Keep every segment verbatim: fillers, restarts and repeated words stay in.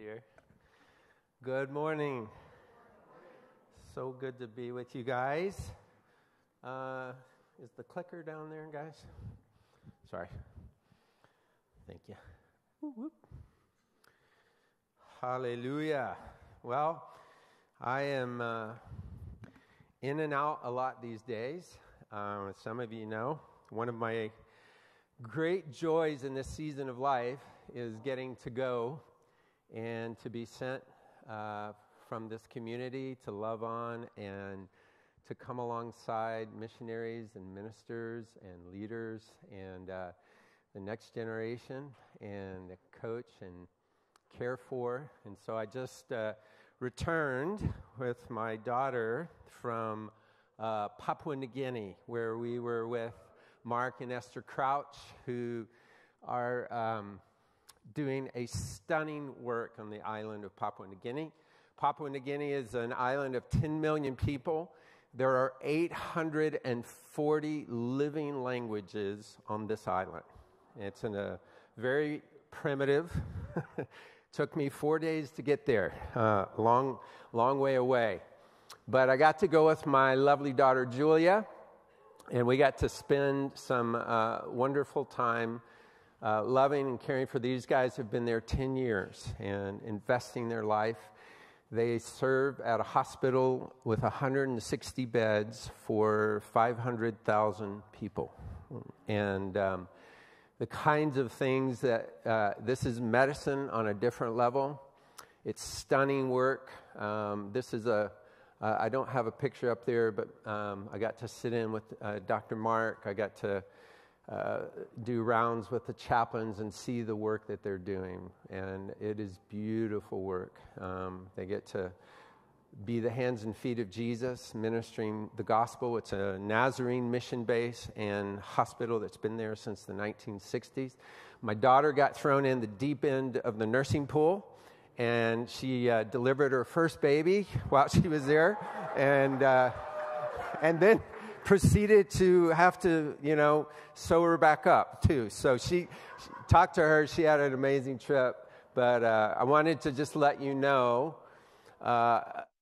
dear. Good morning. So good to be with you guys. Uh, is the clicker down there, guys? Sorry. Thank you. Whoop, whoop. Hallelujah. Well, I am uh, in and out a lot these days. Um, as some of you know, one of my great joys in this season of life is getting to go and to be sent uh, from this community to love on and to come alongside missionaries and ministers and leaders and uh, the next generation and coach and care for. And so I just uh, returned with my daughter from uh, Papua New Guinea, where we were with Mark and Esther Crouch, who are um, doing a stunning work on the island of Papua New Guinea. Papua New Guinea is an island of ten million people. There are eight hundred forty living languages on this island. It's in a very primitive. Took me four days to get there, uh, long, long way away. But I got to go with my lovely daughter, Julia, and we got to spend some uh, wonderful time uh, loving and caring for these guys who've been there ten years and investing their life. They serve at a hospital with one hundred sixty beds for five hundred thousand people. And um, the kinds of things that, uh, this is medicine on a different level. It's stunning work. Um, this is a, uh, I don't have a picture up there, but um, I got to sit in with uh, Doctor Mark. I got to uh, do rounds with the chaplains and see the work that they're doing. And it is beautiful work. Um, they get to be the hands and feet of Jesus, ministering the gospel. It's a Nazarene mission base and hospital that's been there since the nineteen sixties. My daughter got thrown in the deep end of the nursing pool, and she uh, delivered her first baby while she was there, and uh, and then proceeded to have to, you know, sew her back up, too. So she, she talked to her. She had an amazing trip, but uh, I wanted to just let you know, uh,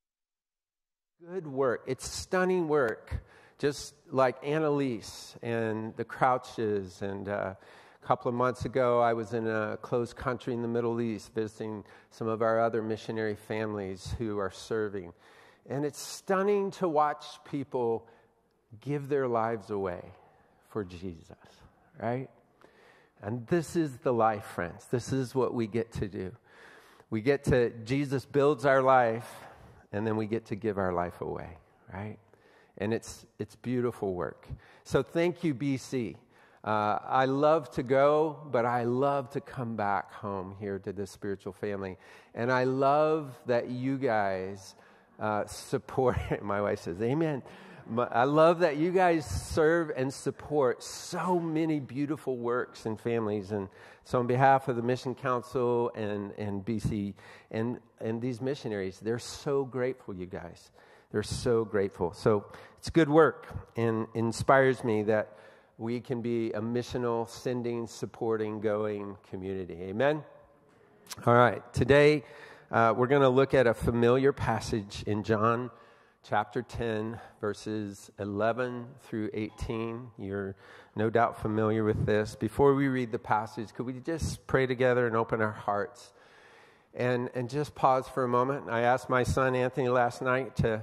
good work. It's stunning work, just like Annalise and the Crouches. And uh, a couple of months ago, I was in a closed country in the Middle East visiting some of our other missionary families who are serving. And it's stunning to watch people give their lives away for Jesus, right? And this is the life, friends. This is what we get to do. We get to, Jesus builds our life, and then we get to give our life away, right? And it's it's beautiful work. So thank you, B C. Uh, I love to go, but I love to come back home here to this spiritual family. And I love that you guys uh, support, my wife says, amen. I love that you guys serve and support so many beautiful works and families. And so on behalf of the Mission Council and, and B C and, and these missionaries, they're so grateful, you guys. They're so grateful. So it's good work and inspires me that we can be a missional, sending, supporting, going community. Amen? All right. Today, uh, we're going to look at a familiar passage in John chapter ten, verses eleven through eighteen. You're no doubt familiar with this. Before we read the passage, could we just pray together and open our hearts and, and just pause for a moment? I asked my son Anthony last night to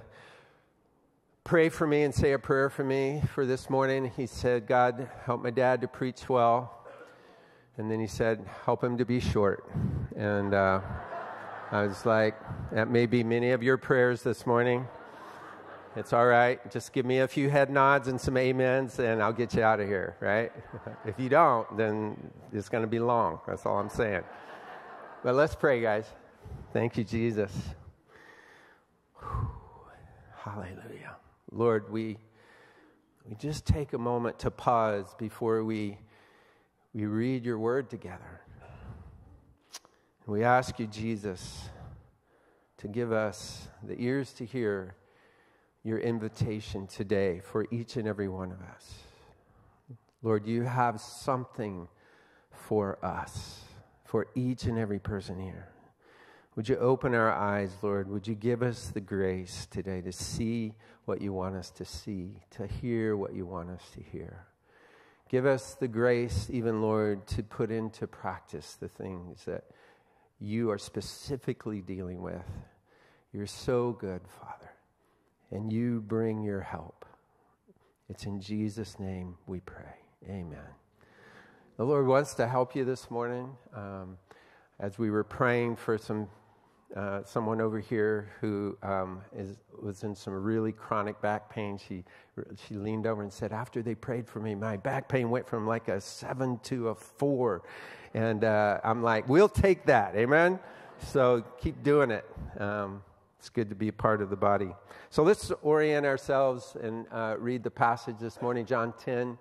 pray for me and say a prayer for me for this morning. He said, God, help my dad to preach well. And then he said, help him to be short. And uh, I was like, that may be many of your prayers this morning. It's all right. Just give me a few head nods and some amens, and I'll get you out of here, right? If you don't, then it's going to be long. That's all I'm saying. But let's pray, guys. Thank you, Jesus. Whew. Hallelujah. Lord, we we just take a moment to pause before we we read your word together. And we ask you, Jesus, to give us the ears to hear your invitation today for each and every one of us. Lord, you have something for us, for each and every person here. Would you open our eyes, Lord? Would you give us the grace today to see what you want us to see, to hear what you want us to hear? Give us the grace, even, Lord, to put into practice the things that you are specifically dealing with. You're so good, Father, and you bring your help. It's in Jesus' name we pray. Amen. The Lord wants to help you this morning. Um, as we were praying for some uh, someone over here who um, is was in some really chronic back pain, she she leaned over and said, after they prayed for me, my back pain went from like a seven to a four. And uh, I'm like, we'll take that, amen? So keep doing it. Um, it's good to be a part of the body. So let's orient ourselves and uh, read the passage this morning, John ten.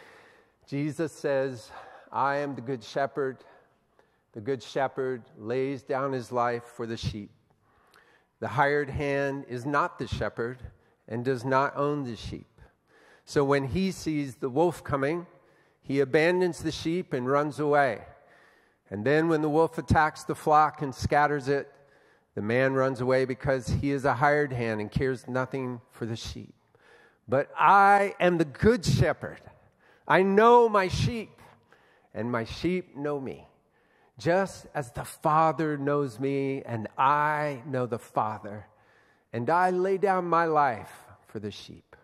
Jesus says, I am the good shepherd. The good shepherd lays down his life for the sheep. The hired hand is not the shepherd and does not own the sheep. So when he sees the wolf coming, he abandons the sheep and runs away. And then when the wolf attacks the flock and scatters it, the man runs away because he is a hired hand and cares nothing for the sheep. But I am the good shepherd. I know my sheep, and my sheep know me. Just as the Father knows me, and I know the Father, and I lay down my life for the sheep.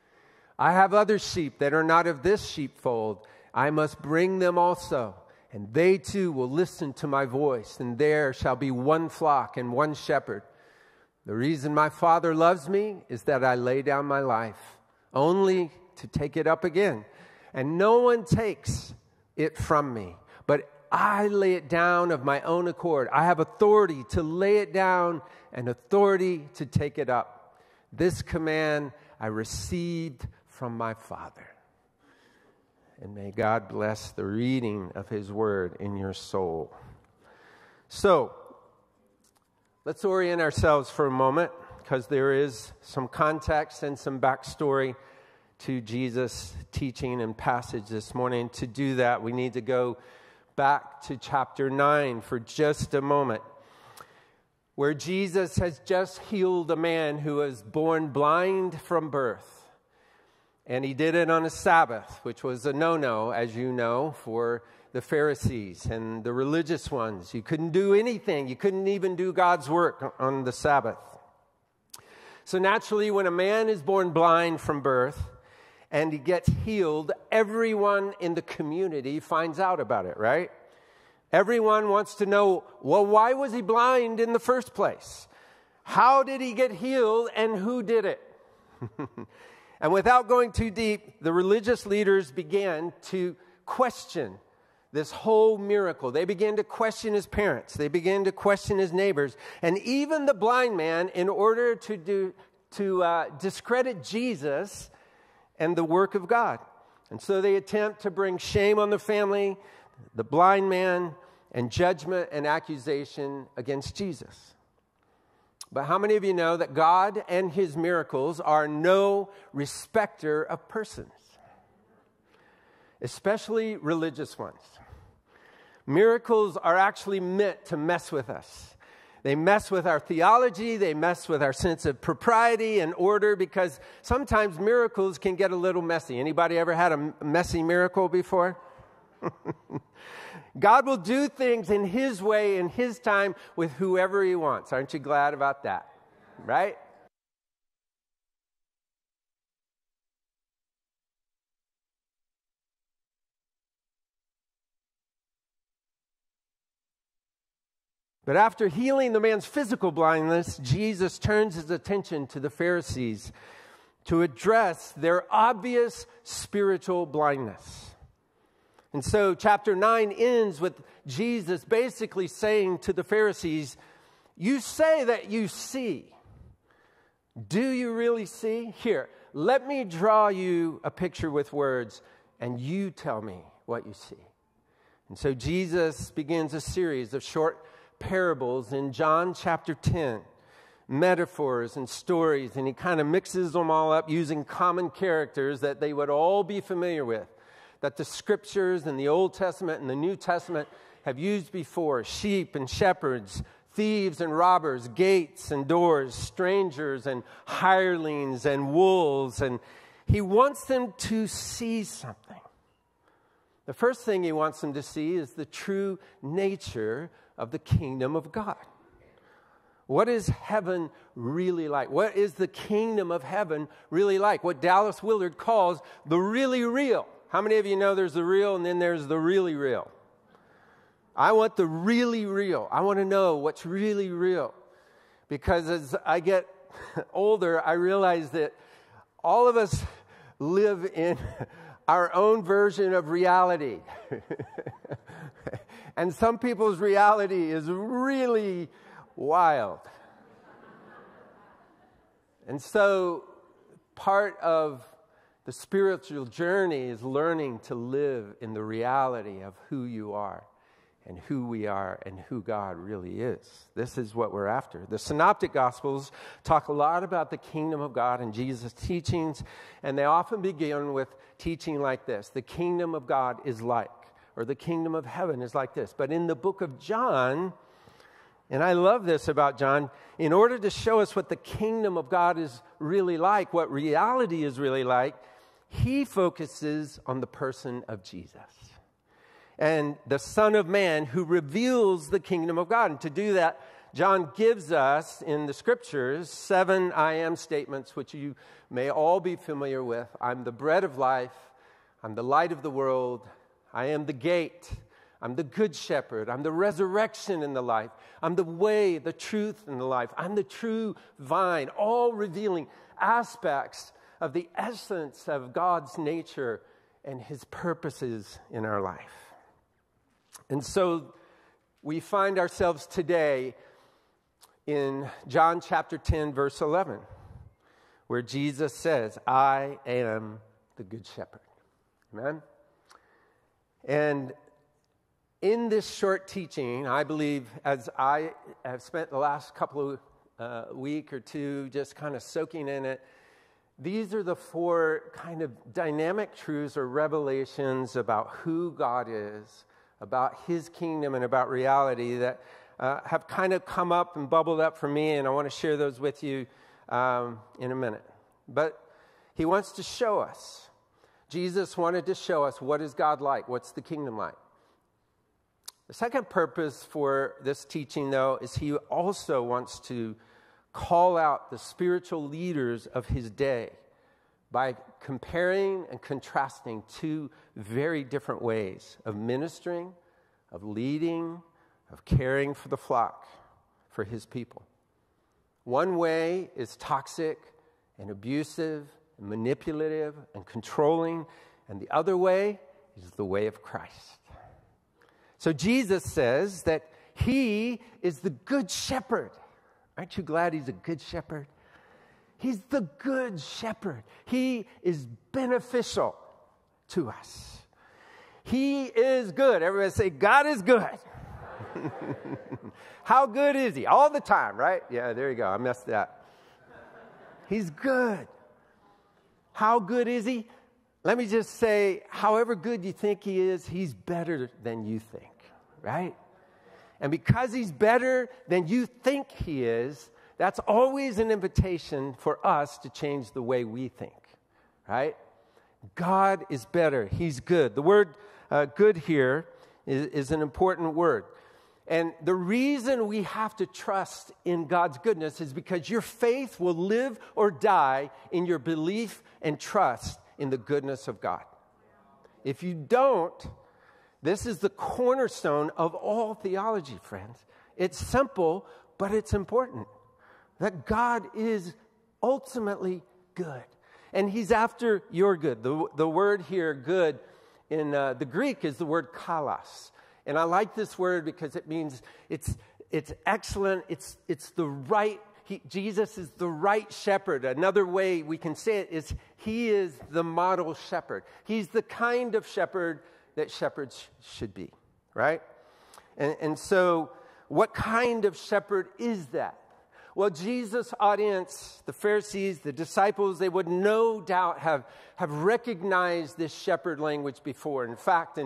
I have other sheep that are not of this sheepfold. I must bring them also, and they too will listen to my voice, and there shall be one flock and one shepherd. The reason my Father loves me is that I lay down my life, only to take it up again. And no one takes it from me, but I lay it down of my own accord. I have authority to lay it down and authority to take it up. This command I received from my Father. And may God bless the reading of his word in your soul. So, let's orient ourselves for a moment, because there is some context and some backstory to Jesus' teaching and passage this morning. To do that, we need to go back to chapter nine for just a moment, where Jesus has just healed a man who was born blind from birth. And he did it on a Sabbath, which was a no-no, as you know, for the Pharisees and the religious ones. You couldn't do anything. You couldn't even do God's work on the Sabbath. So naturally, when a man is born blind from birth and he gets healed, everyone in the community finds out about it, right? Everyone wants to know, well, why was he blind in the first place? How did he get healed, and who did it? And without going too deep, the religious leaders began to question this whole miracle. They began to question his parents. They began to question his neighbors. And even the blind man, in order to do to uh, discredit Jesus and the work of God. And so they attempt to bring shame on the family, the blind man, and judgment and accusation against Jesus. But how many of you know that God and his miracles are no respecter of persons? Especially religious ones. Miracles are actually meant to mess with us. They mess with our theology. They mess with our sense of propriety and order, because sometimes miracles can get a little messy. Anybody ever had a messy miracle before? God will do things in his way, in his time, with whoever he wants. Aren't you glad about that? Right? But after healing the man's physical blindness, Jesus turns his attention to the Pharisees to address their obvious spiritual blindness. And so chapter nine ends with Jesus basically saying to the Pharisees, you say that you see. Do you really see? Here, let me draw you a picture with words, and you tell me what you see. And so Jesus begins a series of short parables in John chapter ten, metaphors and stories, and he kind of mixes them all up using common characters that they would all be familiar with, that the scriptures and the Old Testament and the New Testament have used before: sheep and shepherds, thieves and robbers, gates and doors, strangers and hirelings and wolves. And he wants them to see something. The first thing he wants them to see is the true nature of the kingdom of God. What is heaven really like? What is the kingdom of heaven really like? What Dallas Willard calls the really real. How many of you know there's the real and then there's the really real? I want the really real. I want to know what's really real. Because as I get older, I realize that all of us live in our own version of reality. And some people's reality is really wild. And so part of the spiritual journey is learning to live in the reality of who you are and who we are and who God really is. This is what we're after. The Synoptic Gospels talk a lot about the kingdom of God and Jesus' teachings, and they often begin with teaching like this: the kingdom of God is like, or the kingdom of heaven is like this. But in the book of John, and I love this about John, in order to show us what the kingdom of God is really like, what reality is really like, he focuses on the person of Jesus and the Son of Man who reveals the kingdom of God. And to do that, John gives us in the scriptures seven I am statements, which you may all be familiar with. I'm the bread of life. I'm the light of the world. I am the gate. I'm the good shepherd. I'm the resurrection and the life. I'm the way, the truth, and the life. I'm the true vine, all revealing aspects of the essence of God's nature and his purposes in our life. And so we find ourselves today in John chapter ten, verse eleven, where Jesus says, I am the good shepherd. Amen? And in this short teaching, I believe, as I have spent the last couple of uh, week or two just kind of soaking in it, these are the four kind of dynamic truths or revelations about who God is, about his kingdom, and about reality that uh, have kind of come up and bubbled up for me, and I want to share those with you um, in a minute. But he wants to show us. Jesus wanted to show us, what is God like? What's the kingdom like? The second purpose for this teaching, though, is he also wants to call out the spiritual leaders of his day by comparing and contrasting two very different ways of ministering, of leading, of caring for the flock, for his people. One way is toxic and abusive and manipulative and controlling, and the other way is the way of Christ. So Jesus says that he is the good shepherd. Aren't you glad he's a good shepherd? He's the good shepherd. He is beneficial to us. He is good. Everybody say, God is good. How good is he? All the time, right? Yeah, there you go. I messed that. He's good. How good is he? Let me just say, however good you think he is, he's better than you think, right? And because he's better than you think he is, that's always an invitation for us to change the way we think, right? God is better. He's good. The word uh, good here is, is an important word. And the reason we have to trust in God's goodness is because your faith will live or die in your belief and trust in the goodness of God. If you don't, this is the cornerstone of all theology, friends. It's simple, but it's important. That God is ultimately good. And he's after your good. The, the word here, good, in uh, the Greek is the word kalos. And I like this word because it means it's it's excellent. It's it's the right. He, Jesus is the right shepherd. Another way we can say it is he is the model shepherd. He's the kind of shepherd that shepherds should be, right? And, and so what kind of shepherd is that? Well, Jesus' audience, the Pharisees, the disciples, they would no doubt have, have recognized this shepherd language before. In fact, in,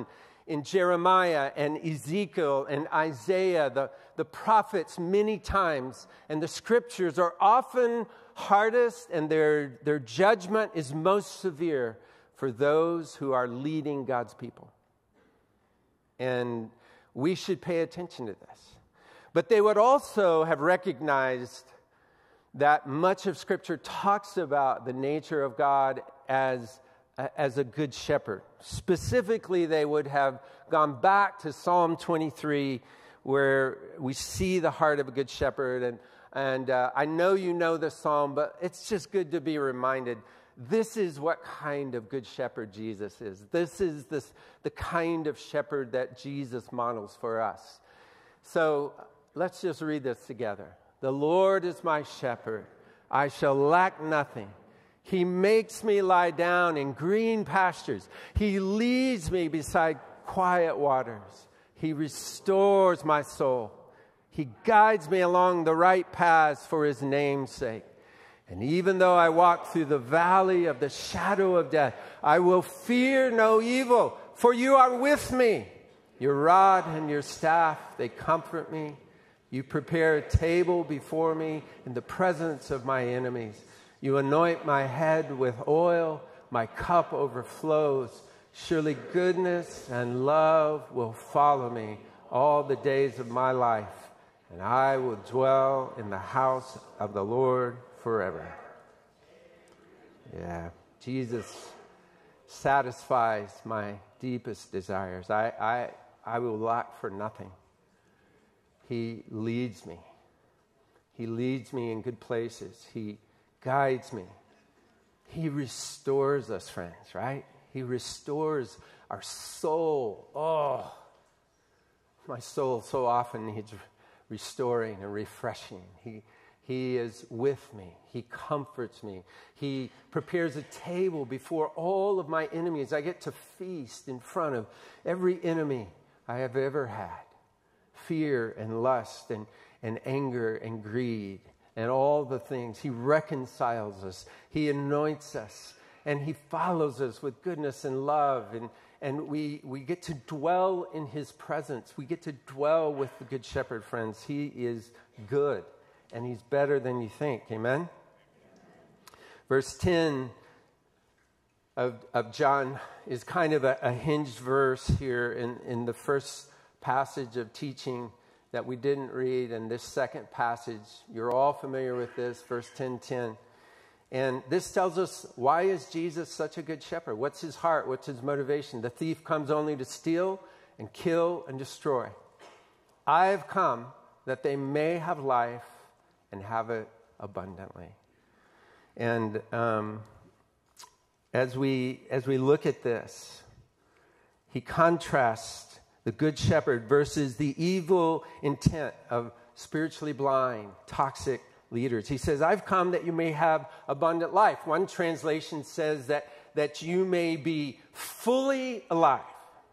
in Jeremiah and Ezekiel and Isaiah, the, the prophets many times. And the scriptures are often hardest, and their, their judgment is most severe for those who are leading God's people. And we should pay attention to this. But they would also have recognized that much of Scripture talks about the nature of God as, as a good shepherd. Specifically, they would have gone back to Psalm twenty-three, where we see the heart of a good shepherd. And, and uh, I know you know this psalm, but it's just good to be reminded. This is what kind of good shepherd Jesus is. This is this, the kind of shepherd that Jesus models for us. So let's just read this together. The Lord is my shepherd. I shall lack nothing. He makes me lie down in green pastures. He leads me beside quiet waters. He restores my soul. He guides me along the right paths for his name's sake. And even though I walk through the valley of the shadow of death, I will fear no evil, for you are with me. Your rod and your staff, they comfort me. You prepare a table before me in the presence of my enemies. You anoint my head with oil. My cup overflows. Surely goodness and love will follow me all the days of my life, and I will dwell in the house of the Lord forever. Yeah, Jesus satisfies my deepest desires. I, I, I will lack for nothing. He leads me. He leads me in good places. He guides me. He restores us, friends, right? He restores our soul. Oh, my soul so often needs restoring and refreshing. He, he is with me. He comforts me. He prepares a table before all of my enemies. I get to feast in front of every enemy I have ever had. Fear and lust and, and anger and greed and all the things. He reconciles us. He anoints us. And he follows us with goodness and love. And, and we, we get to dwell in his presence. We get to dwell with the Good Shepherd, friends. He is good. And he's better than you think. Amen? Verse ten of, of John is kind of a, a hinged verse here in, in the first passage of teaching that we didn't read, and this second passage, you're all familiar with this, verse ten ten. And this tells us, why is Jesus such a good shepherd? What's his heart? What's his motivation? The thief comes only to steal and kill and destroy. I have come that they may have life and have it abundantly. And um, as we as we look at this, he contrasts the good shepherd versus the evil intent of spiritually blind, toxic leaders. He says, I've come that you may have abundant life. One translation says that, that you may be fully alive.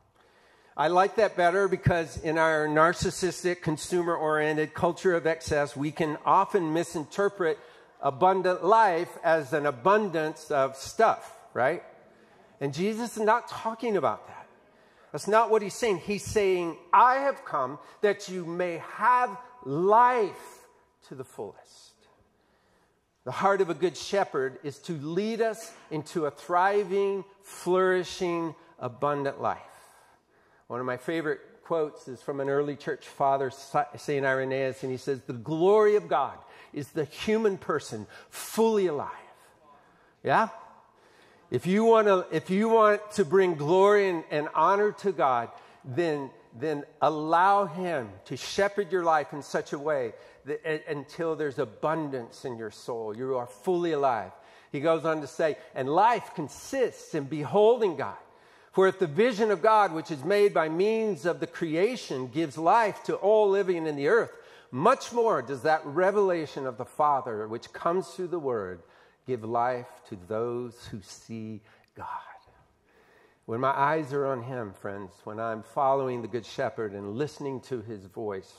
I like that better because in our narcissistic, consumer-oriented culture of excess, we can often misinterpret abundant life as an abundance of stuff, right? And Jesus is not talking about that. That's not what he's saying. He's saying, I have come that you may have life to the fullest. The heart of a good shepherd is to lead us into a thriving, flourishing, abundant life. One of my favorite quotes is from an early church father, Saint Irenaeus, and he says, the glory of God is the human person fully alive. Yeah? If you want to, if you want to bring glory and, and honor to God, then, then allow him to shepherd your life in such a way that, uh, until there's abundance in your soul. You are fully alive. He goes on to say, and life consists in beholding God. For if the vision of God, which is made by means of the creation, gives life to all living in the earth, much more does that revelation of the Father, which comes through the Word, give life to those who see God. When my eyes are on him, friends, when I'm following the Good Shepherd and listening to his voice,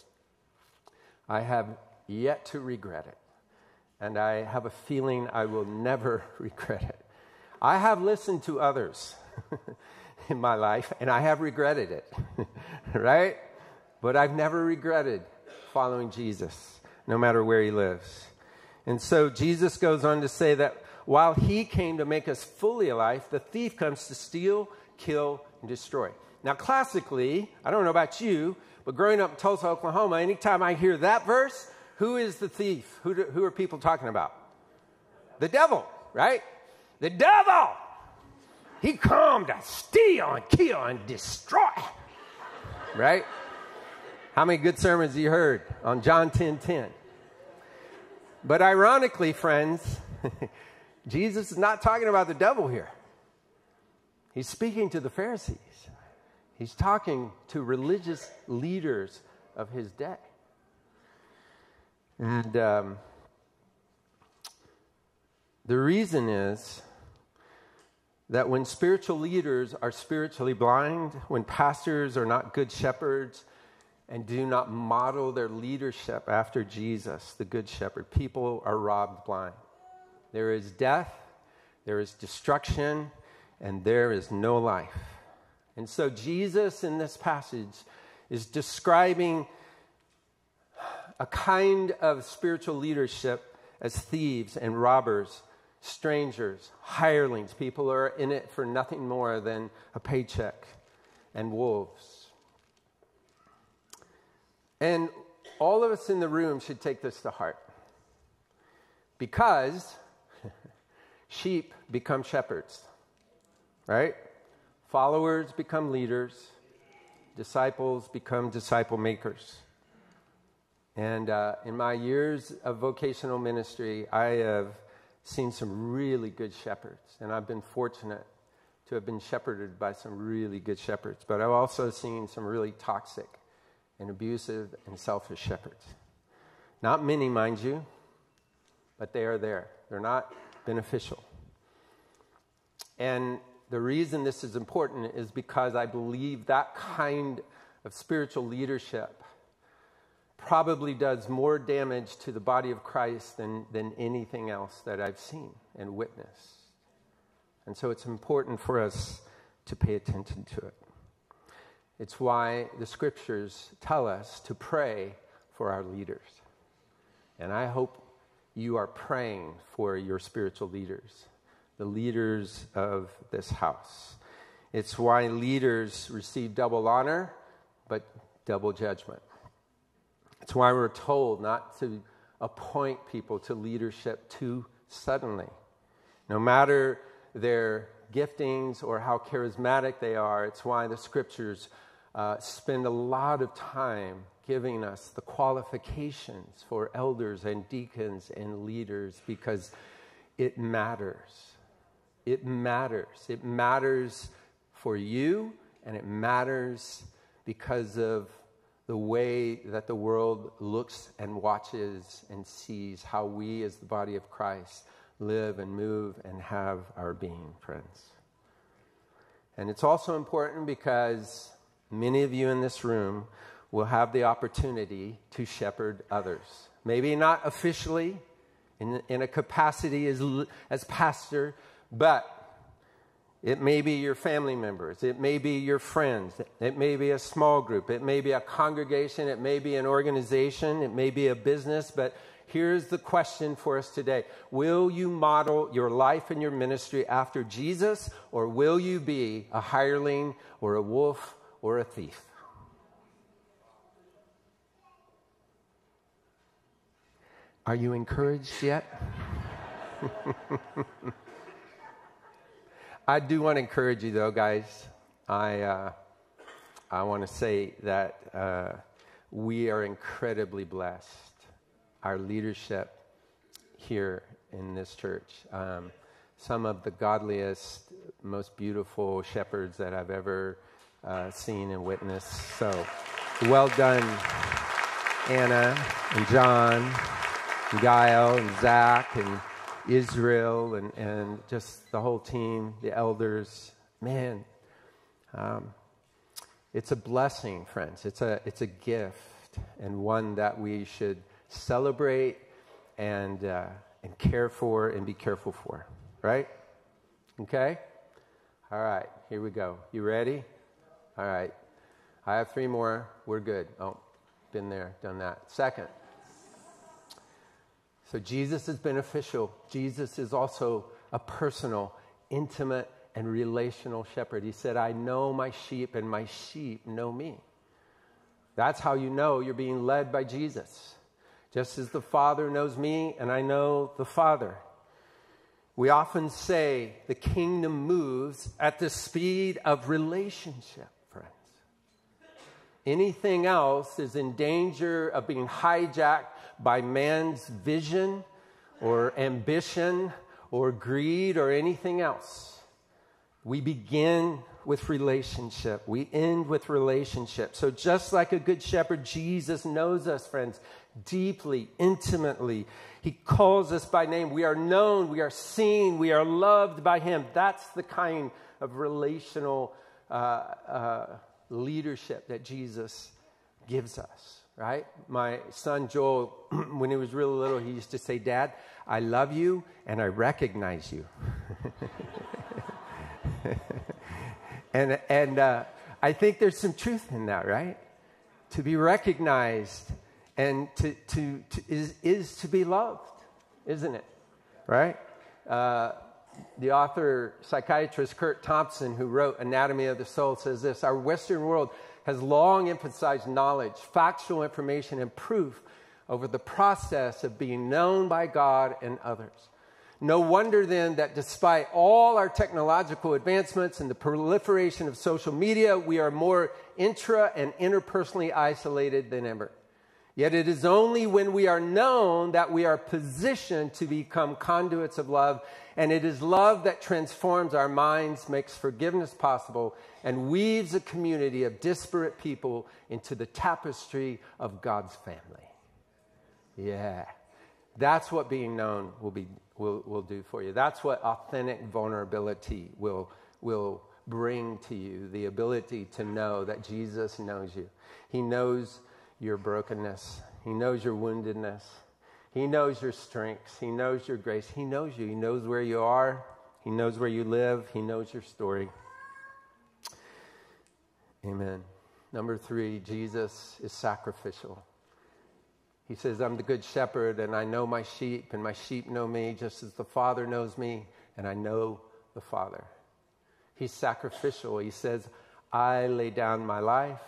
I have yet to regret it. And I have a feeling I will never regret it. I have listened to others. in my life, and I have regretted it, right? But I've never regretted following Jesus, no matter where he lives. And so Jesus goes on to say that while he came to make us fully alive, the thief comes to steal, kill, and destroy. Now, classically, I don't know about you, but growing up in Tulsa, Oklahoma, anytime I hear that verse, who is the thief? Who, do, who are people talking about? The devil, right? The devil! He come to steal and kill and destroy, right? How many good sermons you heard on John ten ten? But ironically, friends, Jesus is not talking about the devil here. He's speaking to the Pharisees. He's talking to religious leaders of his day. And um, the reason is that when spiritual leaders are spiritually blind, when pastors are not good shepherds and do not model their leadership after Jesus, the good shepherd, people are robbed blind. There is death, there is destruction, and there is no life. And so Jesus in this passage is describing a kind of spiritual leadership as thieves and robbers, strangers, hirelings, people who are in it for nothing more than a paycheck, and wolves. And all of us in the room should take this to heart, because sheep become shepherds, right? Followers become leaders. Disciples become disciple makers. And uh, in my years of vocational ministry, I have seen some really good shepherds. And I've been fortunate to have been shepherded by some really good shepherds. But I've also seen some really toxic and abusive and selfish shepherds. Not many, mind you, but they are there. They're not beneficial. And the reason this is important is because I believe that kind of spiritual leadership probably does more damage to the body of Christ than, than anything else that I've seen and witnessed. And so it's important for us to pay attention to it. It's why the scriptures tell us to pray for our leaders. And I hope you are praying for your spiritual leaders, the leaders of this house. It's why leaders receive double honor, but double judgment. It's why we're told not to appoint people to leadership too suddenly. No matter their giftings or how charismatic they are, it's why the scriptures uh, spend a lot of time giving us the qualifications for elders and deacons and leaders, because it matters. It matters. It matters for you, and it matters because of the way that the world looks and watches and sees how we as the body of Christ live and move and have our being, friends. And it's also important because many of you in this room will have the opportunity to shepherd others. Maybe not officially in, in a capacity as, as pastor, but it may be your family members. It may be your friends. It may be a small group. It may be a congregation. It may be an organization. It may be a business. But here's the question for us today. Will you model your life and your ministry after Jesus, or will you be a hireling or a wolf or a thief? Are you encouraged yet? I do want to encourage you, though, guys. I uh, I want to say that uh, we are incredibly blessed. Our leadership here in this church, um, some of the godliest, most beautiful shepherds that I've ever uh, seen and witnessed. So, well done, Anna and John, and Gail and Zach and Israel and, and just the whole team, the elders. Man, um, it's a blessing, friends. It's a it's a gift, and one that we should celebrate and uh, and care for and be careful for, right? Okay? All right, here we go. You ready? All right. I have three more. We're good. Oh, been there, done that. Second. So Jesus is beneficial. Jesus is also a personal, intimate, and relational shepherd. He said, I know my sheep and my sheep know me. That's how you know you're being led by Jesus. Just as the Father knows me and I know the Father. We often say the kingdom moves at the speed of relationship, friends. Anything else is in danger of being hijacked by man's vision or ambition or greed or anything else. We begin with relationship. We end with relationship. So just like a good shepherd, Jesus knows us, friends, deeply, intimately. He calls us by name. We are known, we are seen, we are loved by him. That's the kind of relational uh, uh, leadership that Jesus gives us, right? My son Joel, when he was real little, he used to say, Dad, I love you and I recognize you. and and uh, I think there's some truth in that, right? To be recognized and to, to, to is, is to be loved, isn't it? Right? Uh, the author, psychiatrist Kurt Thompson, who wrote Anatomy of the Soul, says this: our Western world has long emphasized knowledge, factual information, and proof over the process of being known by God and others. No wonder then that despite all our technological advancements and the proliferation of social media, we are more intra- and interpersonally isolated than ever. Yet it is only when we are known that we are positioned to become conduits of love, and it is love that transforms our minds, makes forgiveness possible, and weaves a community of disparate people into the tapestry of God's family. Yeah, that's what being known will be will will do for you. That's what authentic vulnerability will will bring to you, the ability to know that Jesus knows you. He knows your brokenness. He knows your woundedness. He knows your strengths. He knows your grace. He knows you. He knows where you are. He knows where you live. He knows your story. Amen. Number three, Jesus is sacrificial. He says, I'm the good shepherd, and I know my sheep, and my sheep know me, just as the Father knows me, and I know the Father. He's sacrificial. He says, I lay down my life.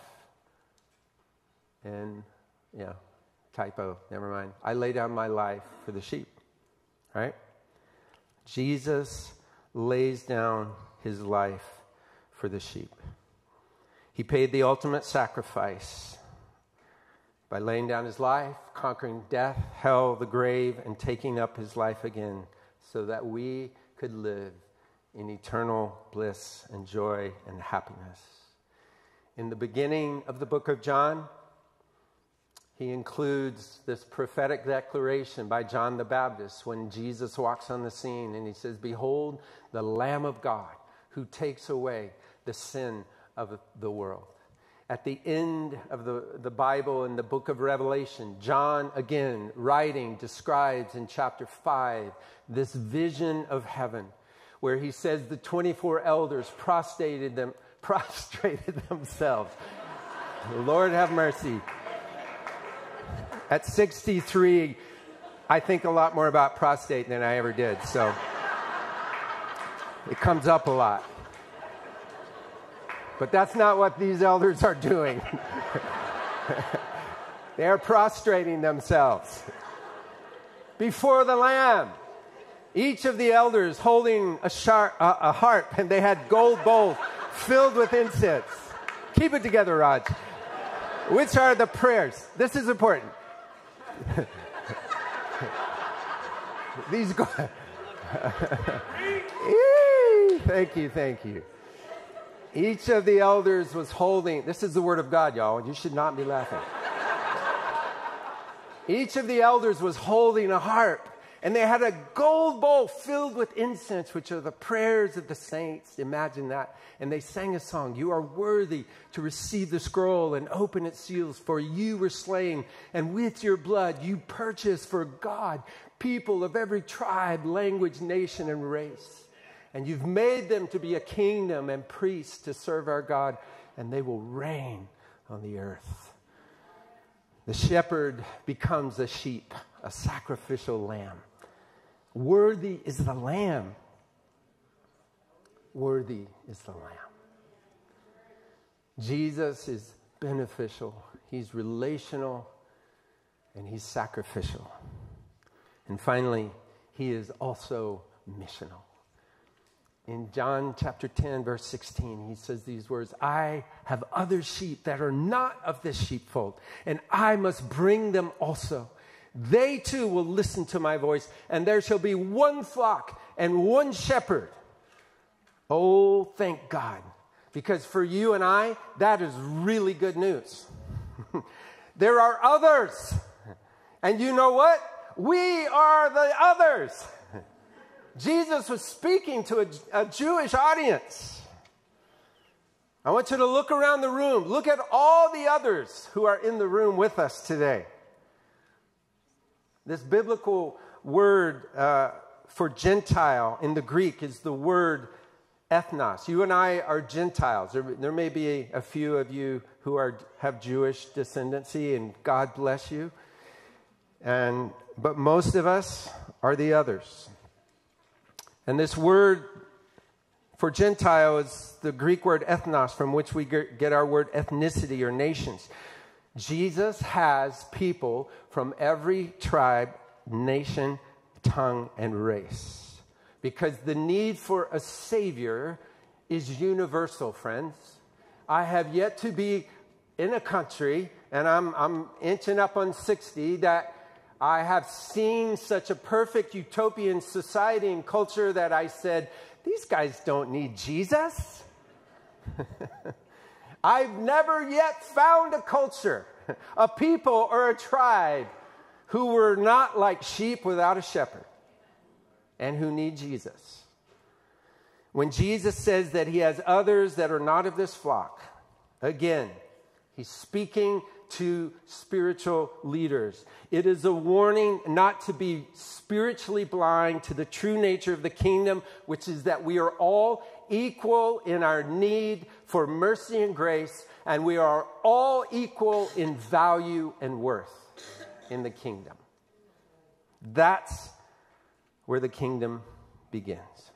And, yeah, typo, never mind. I lay down my life for the sheep, right? Jesus lays down his life for the sheep. He paid the ultimate sacrifice by laying down his life, conquering death, hell, the grave, and taking up his life again so that we could live in eternal bliss and joy and happiness. In the beginning of the book of John, he includes this prophetic declaration by John the Baptist when Jesus walks on the scene, and he says, behold, the Lamb of God who takes away the sin of the world. At the end of the, the Bible in the book of Revelation, John, again, writing, describes in chapter five this vision of heaven where he says the twenty-four elders prostrated, them, prostrated themselves. Lord have mercy. At sixty-three, I think a lot more about prostate than I ever did, so it comes up a lot. But that's not what these elders are doing. They are prostrating themselves before the Lamb. Each of the elders holding a, sharp, uh, a harp, and they had gold bowls filled with incense. Keep it together, Raj. Which are the prayers? This is important. These go- Thank you, thank you. Each of the elders was holding, this is the word of God, y'all. You should not be laughing. Each of the elders was holding a harp, and they had a gold bowl filled with incense, which are the prayers of the saints. Imagine that. And they sang a song, you are worthy to receive the scroll and open its seals, for you were slain, and with your blood you purchased for God people of every tribe, language, nation, and race. And you've made them to be a kingdom and priests to serve our God, and they will reign on the earth. The shepherd becomes a sheep, a sacrificial lamb. Worthy is the lamb. Worthy is the lamb. Jesus is beneficial. He's relational. And he's sacrificial. And finally, he is also missional. In John chapter ten, verse sixteen, he says these words, I have other sheep that are not of this sheepfold, and I must bring them also. They too will listen to my voice, and there shall be one flock and one shepherd. Oh, thank God. Because for you and I, that is really good news. There are others. And you know what? We are the others. Jesus was speaking to a, a Jewish audience. I want you to look around the room. Look at all the others who are in the room with us today. This biblical word uh, for Gentile in the Greek is the word ethnos. You and I are Gentiles. There, there may be a, a few of you who are have Jewish descendancy, and God bless you. And but most of us are the others. And this word for Gentile is the Greek word ethnos, from which we get our word ethnicity or nations. Jesus has people from every tribe, nation, tongue, and race. Because the need for a Savior is universal, friends. I have yet to be in a country, and I'm, I'm inching up on sixty, that I have seen such a perfect utopian society and culture that I said, these guys don't need Jesus. I've never yet found a culture, a people or a tribe who were not like sheep without a shepherd and who need Jesus. When Jesus says that he has others that are not of this flock, again, he's speaking to spiritual leaders. It is a warning not to be spiritually blind to the true nature of the kingdom, which is that we are all equal in our need for mercy and grace, and we are all equal in value and worth in the kingdom. That's where the kingdom begins.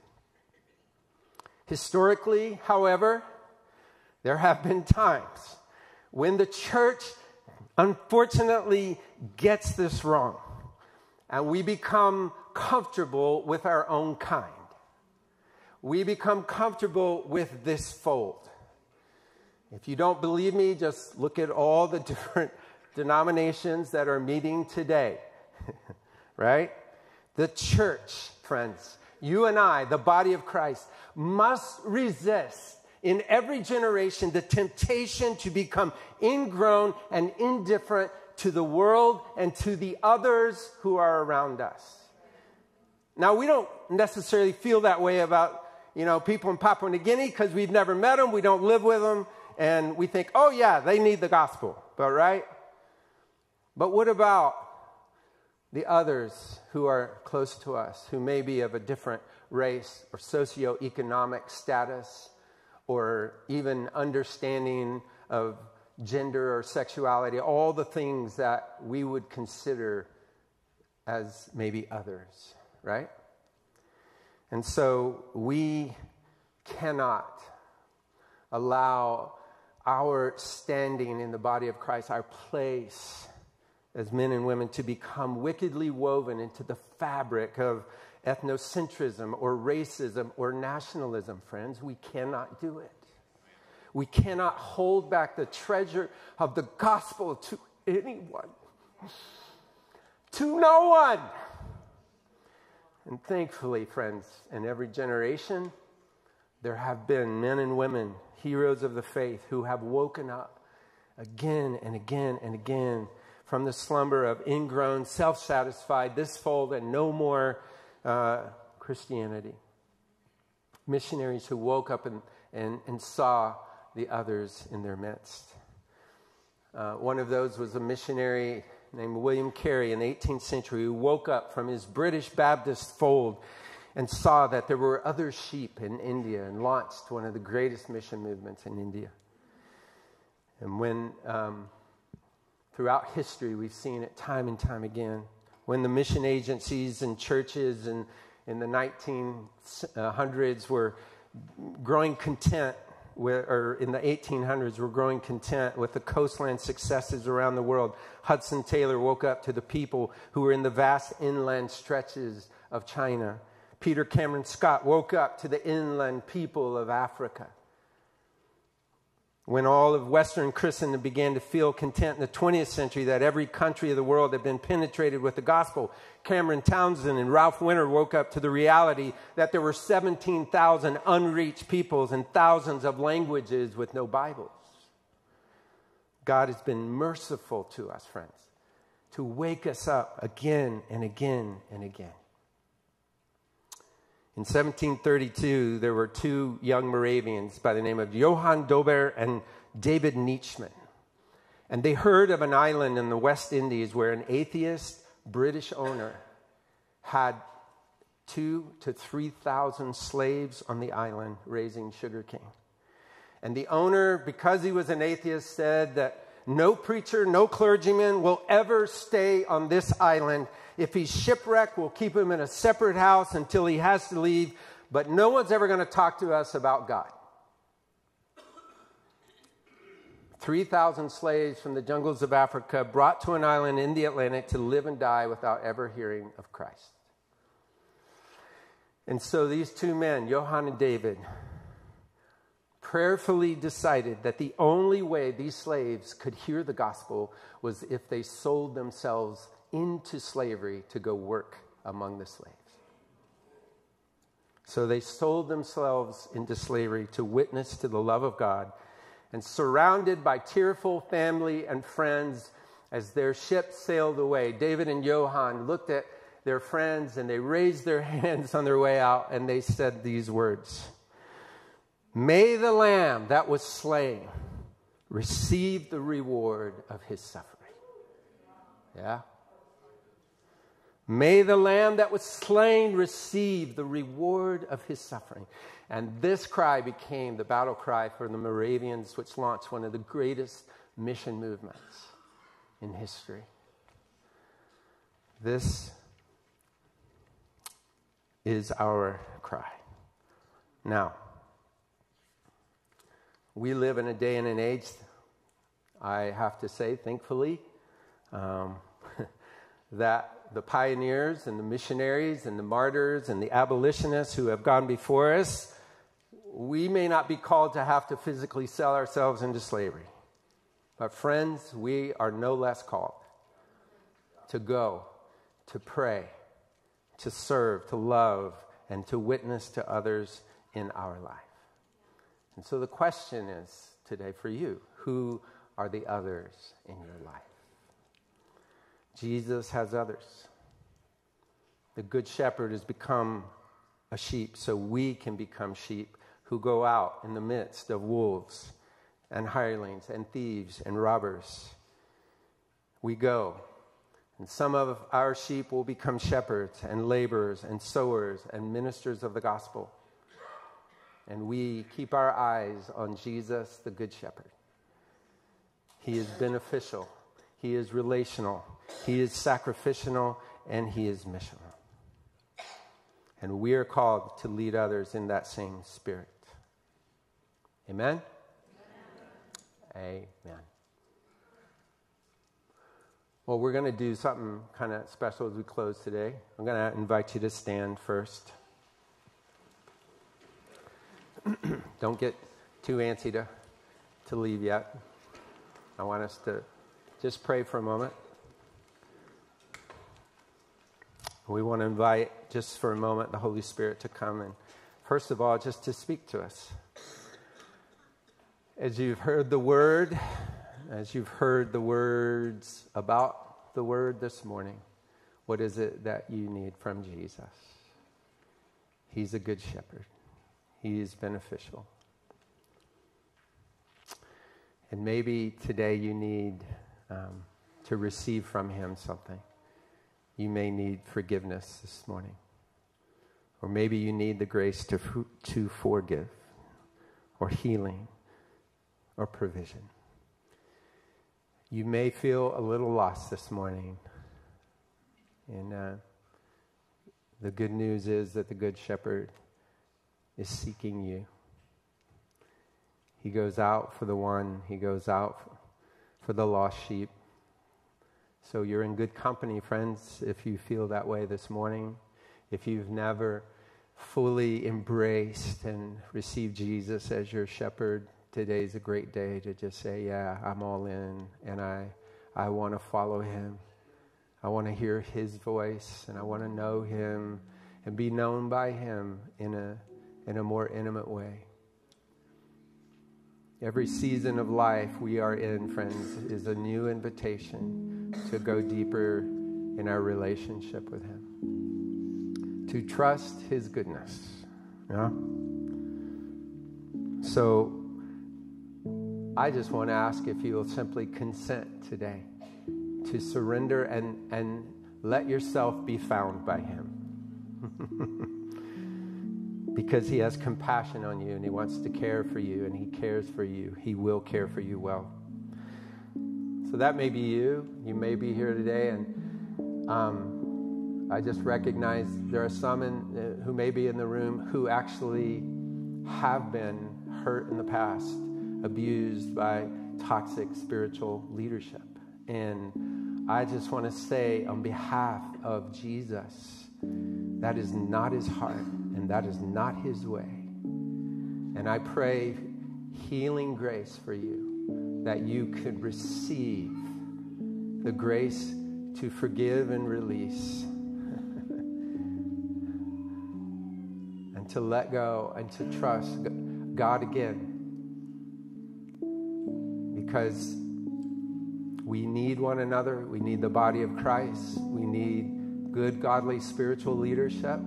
Historically, however, there have been times when the church unfortunately gets this wrong, and we become comfortable with our own kind. We become comfortable with this fold. If you don't believe me, just look at all the different denominations that are meeting today, right? The church, friends, you and I, the body of Christ, must resist in every generation the temptation to become ingrown and indifferent to the world and to the others who are around us. Now, we don't necessarily feel that way about, you know, people in Papua New Guinea because we've never met them, we don't live with them, and we think, oh yeah, they need the gospel, but right? But what about the others who are close to us, who may be of a different race or socioeconomic status, or even understanding of gender or sexuality, all the things that we would consider as maybe others, right? And so we cannot allow our standing in the body of Christ, our place as men and women, to become wickedly woven into the fabric of ethnocentrism or racism or nationalism, friends. We cannot do it. We cannot hold back the treasure of the gospel to anyone. To no one. And thankfully, friends, in every generation, there have been men and women, heroes of the faith, who have woken up again and again and again from the slumber of ingrown, self-satisfied, this fold and no more Uh, Christianity. Missionaries who woke up and, and, and saw the others in their midst. Uh, one of those was a missionary named William Carey in the eighteenth century who woke up from his British Baptist fold and saw that there were other sheep in India and launched one of the greatest mission movements in India. And when, um, throughout history, we've seen it time and time again, when the mission agencies and churches in, in the nineteen hundreds were growing content, with, or in the eighteen hundreds were growing content with the coastland successes around the world. Hudson Taylor woke up to the people who were in the vast inland stretches of China. Peter Cameron Scott woke up to the inland people of Africa. When all of Western Christendom began to feel content in the twentieth century that every country of the world had been penetrated with the gospel, Cameron Townsend and Ralph Winter woke up to the reality that there were seventeen thousand unreached peoples and thousands of languages with no Bibles. God has been merciful to us, friends, to wake us up again and again and again. In seventeen thirty-two, there were two young Moravians by the name of Johann Dober and David Nietzschmann. And they heard of an island in the West Indies where an atheist British owner had two to three thousand slaves on the island raising sugarcane. And the owner, because he was an atheist, said that no preacher, no clergyman will ever stay on this island. If he's shipwrecked, we'll keep him in a separate house until he has to leave. But no one's ever going to talk to us about God. three thousand slaves from the jungles of Africa brought to an island in the Atlantic to live and die without ever hearing of Christ. And so these two men, Johann and David, prayerfully decided that the only way these slaves could hear the gospel was if they sold themselves into slavery to go work among the slaves. So they sold themselves into slavery to witness to the love of God, and surrounded by tearful family and friends as their ship sailed away, David and Johann looked at their friends and they raised their hands on their way out and they said these words: "May the Lamb that was slain receive the reward of his suffering." Yeah? May the Lamb that was slain receive the reward of his suffering. And this cry became the battle cry for the Moravians, which launched one of the greatest mission movements in history. This is our cry. Now, we live in a day and an age, I have to say, thankfully, um, that the pioneers and the missionaries and the martyrs and the abolitionists who have gone before us, we may not be called to have to physically sell ourselves into slavery. But friends, we are no less called to go, to pray, to serve, to love, and to witness to others in our life. And so the question is today for you, who are the others in your life? Jesus has others. The Good Shepherd has become a sheep so we can become sheep who go out in the midst of wolves and hirelings and thieves and robbers. We go, and some of our sheep will become shepherds and laborers and sowers and ministers of the gospel. And we keep our eyes on Jesus, the Good Shepherd. He is beneficial. He is relational. He is sacrificial, and he is missional. And we are called to lead others in that same spirit. Amen? Amen. Amen. Well, we're going to do something kind of special as we close today. I'm going to invite you to stand first. Don't get too antsy to, to leave yet. I want us to just pray for a moment. We want to invite, just for a moment, the Holy Spirit to come and, first of all, just to speak to us. As you've heard the word, as you've heard the words about the word this morning, what is it that you need from Jesus? He's a good shepherd. He is beneficial. And maybe today you need um, to receive from him something. You may need forgiveness this morning. Or maybe you need the grace to, to forgive, or healing, or provision. You may feel a little lost this morning. And uh, the good news is that the Good Shepherd is seeking you. He goes out for the one. He goes out for the lost sheep. So you're in good company, friends, if you feel that way this morning. If you've never fully embraced and received Jesus as your shepherd, today's a great day to just say, yeah, I'm all in, and I, I want to follow him. I want to hear his voice, and I want to know him and be known by him in a, in a more intimate way. Every season of life we are in, friends, is a new invitation to go deeper in our relationship with him, to trust his goodness. Yeah? So I just want to ask if you will simply consent today to surrender and, and let yourself be found by him. Because he has compassion on you, and he wants to care for you, and he cares for you. He will care for you well. So that may be you. You may be here today, and um, I just recognize there are some in, uh, who may be in the room who actually have been hurt in the past, abused by toxic spiritual leadership. And I just want to say on behalf of Jesus, that is not his heart, and that is not his way. And I pray healing grace for you, that you could receive the grace to forgive and release, and to let go and to trust God again. Because we need one another. We need the body of Christ. We need good, godly, spiritual leadership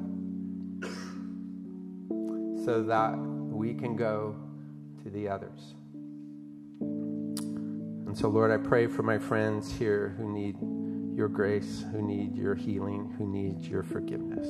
so that we can go to the others. And so, Lord, I pray for my friends here who need your grace, who need your healing, who need your forgiveness.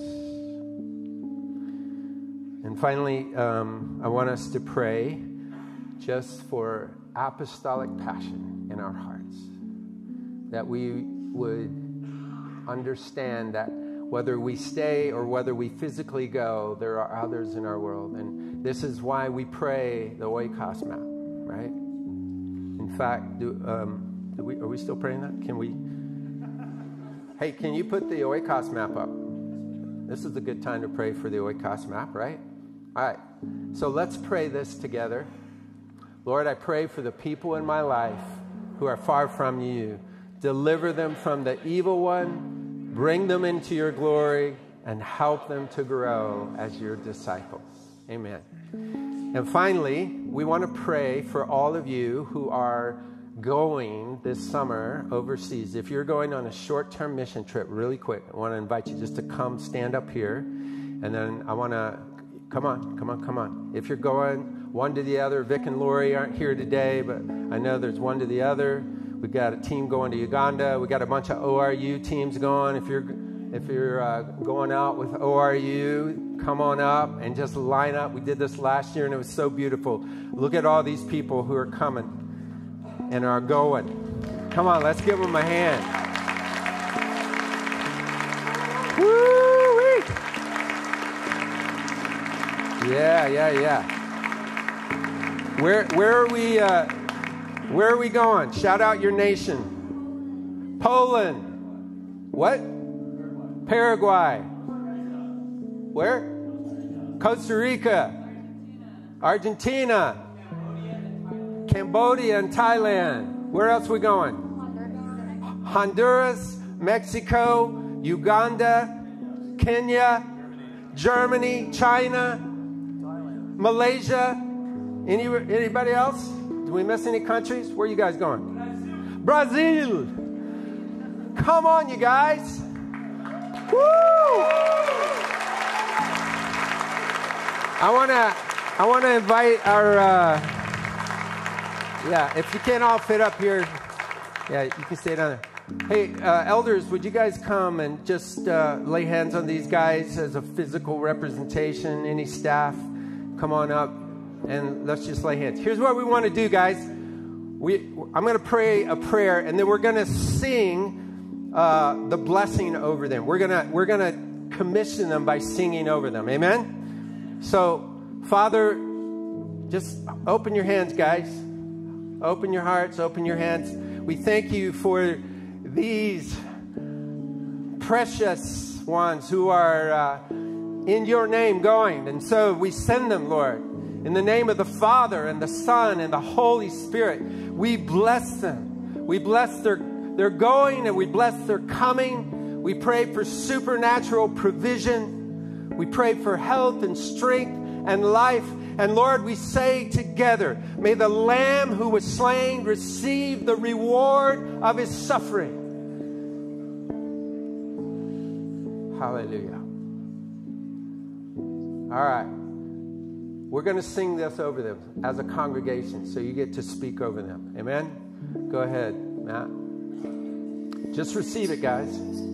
And finally, um, I want us to pray just for apostolic passion in our hearts, that we would understand that whether we stay or whether we physically go, there are others in our world. And this is why we pray the Oikos map, right? In fact, do, um, do we, are we still praying that? Can we? Hey, can you put the Oikos map up? This is a good time to pray for the Oikos map, right? All right. So let's pray this together. Lord, I pray for the people in my life who are far from you. Deliver them from the evil one. Bring them into your glory and help them to grow as your disciples. Amen. And finally, we want to pray for all of you who are going this summer overseas. If you're going on a short-term mission trip, really quick, I want to invite you just to come stand up here. And then I want to, come on, come on, come on. If you're going one to the other, Vic and Lori aren't here today, but I know there's one to the other. We've got a team going to Uganda. We've got a bunch of O R U teams going. If you're if you're uh, going out with O R U, come on up and just line up. We did this last year, and it was so beautiful. Look at all these people who are coming and are going. Come on, let's give them a hand. Woo-wee! Yeah, yeah, yeah. Where where are we? Uh, Where are we going? Shout out your nation. Poland. What? Paraguay. Where? Costa Rica. Argentina. Cambodia and Thailand. Where else are we going? Honduras, Mexico, Uganda, Kenya, Germany, China, Malaysia. Any, anybody else? Did we miss any countries? Where are you guys going? Brazil. Brazil. Come on, you guys. Woo! I want to I want to invite our, uh, yeah, if you can't all fit up here, yeah, you can stay down there. Hey, uh, elders, would you guys come and just uh, lay hands on these guys as a physical representation? Any staff, come on up and let's just lay hands. Here's what we want to do, guys. We, I'm going to pray a prayer, and then we're going to sing uh, the blessing over them. We're going to we're going to commission them by singing over them. Amen? So, Father, just open your hands, guys. Open your hearts, open your hands. We thank you for these precious ones who are uh, in your name going. And so we send them, Lord, in the name of the Father and the Son and the Holy Spirit. We bless them. We bless their, their going and we bless their coming. We pray for supernatural provision. We pray for health and strength and life. And Lord, we say together, may the Lamb who was slain receive the reward of his suffering. Hallelujah. All right. We're going to sing this over them as a congregation, so you get to speak over them. Amen? Go ahead, Matt. Just receive it, guys.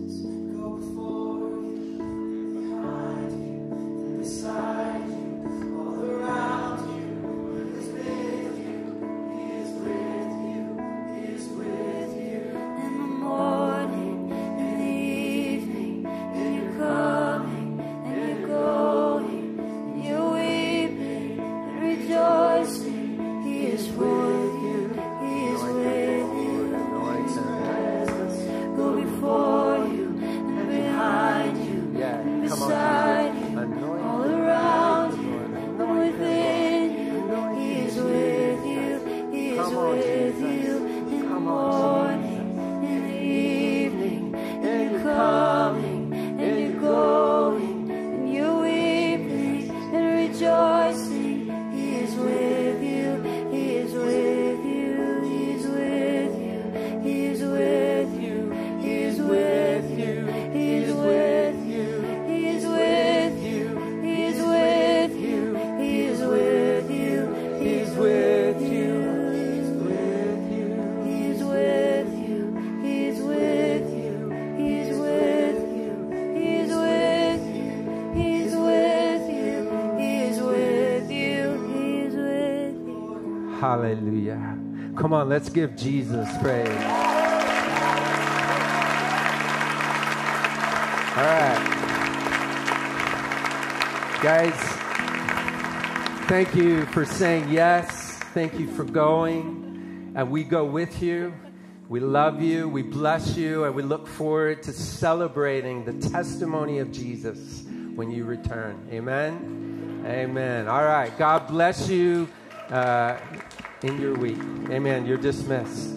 Hallelujah. Come on, let's give Jesus praise. All right. Guys, thank you for saying yes. Thank you for going. And we go with you. We love you. We bless you. And we look forward to celebrating the testimony of Jesus when you return. Amen? Amen. All right. God bless you. Uh, in your week. Amen. You're dismissed.